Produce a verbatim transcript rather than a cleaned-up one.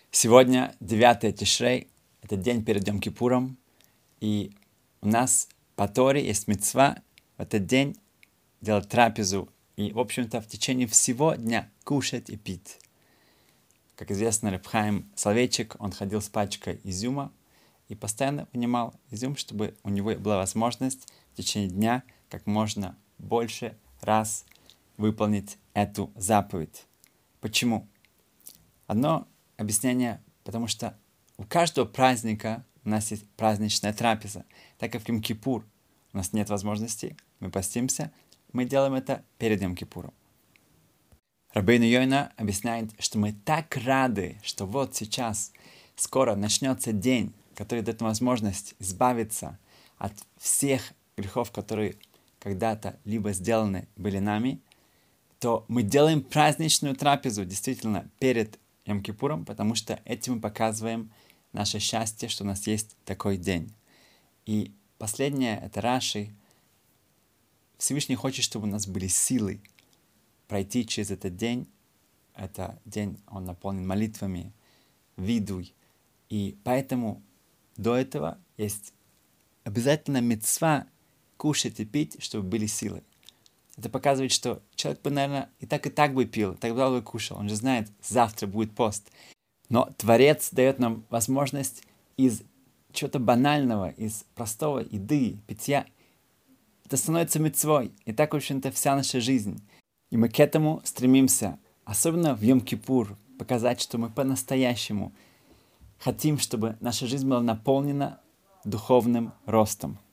Сегодня девятое Тишрей, это день перед Йом-Кипуром, и у нас по Торе есть мицва в этот день делать трапезу и, в общем-то, в течение всего дня кушать и пить. Как известно, Реб Хаим Соловейчик, он ходил с пачкой изюма и постоянно вынимал изюм, чтобы у него была возможность в течение дня как можно больше раз выполнить эту заповедь. Почему? Одно объяснение, потому что у каждого праздника у нас есть праздничная трапеза. Так как в Йом-Кипур у нас нет возможности, мы постимся, мы делаем это перед Йом-Кипуром. Рабейну Йойна объясняет, что мы так рады, что вот сейчас скоро начнется день, который дает возможность избавиться от всех грехов, которые когда-то либо сделаны были нами, то мы делаем праздничную трапезу действительно перед Йом-Кипуром, потому что этим мы показываем наше счастье, что у нас есть такой день. И последнее, это Раши. Всевышний хочет, чтобы у нас были силы пройти через этот день. Это день, он наполнен молитвами, видуй. И поэтому до этого есть обязательно мицва кушать и пить, чтобы были силы. Это показывает, что человек бы, наверное, и так и так бы пил, так бы кушал. Он же знает, завтра будет пост. Но Творец дает нам возможность из чего-то банального, из простого еды, питья. Это становится мицвой. И так, в общем-то, вся наша жизнь. И мы к этому стремимся, особенно в Йом-Кипур, показать, что мы по-настоящему хотим, чтобы наша жизнь была наполнена духовным ростом.